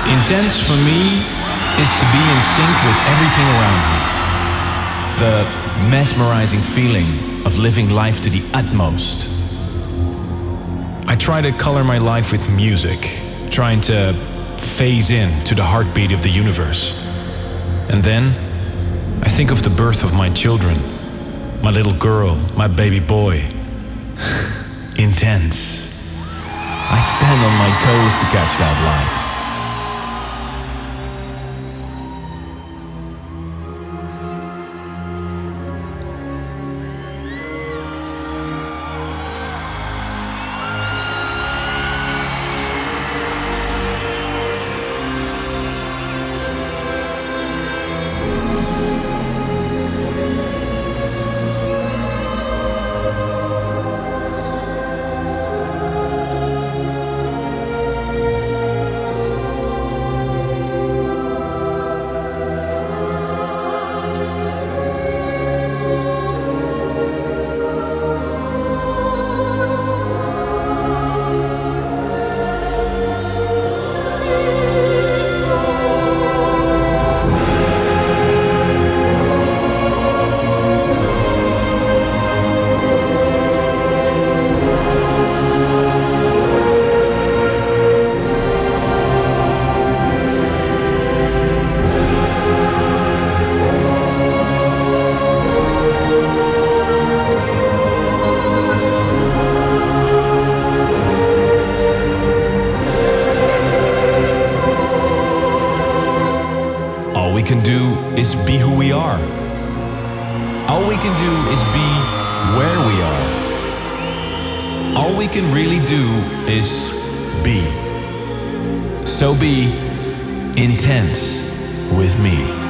Intense for me is to be in sync with everything around me. The mesmerizing feeling of living life to the utmost. I try to color my life with music, trying to phase in to the heartbeat of the universe. And then I think of the birth of my children, my little girl, my baby boy. Intense. I stand on my toes to catch that light. All we can do is be who we are. All we can do is be where we are. All we can really do is be. So be intense with me.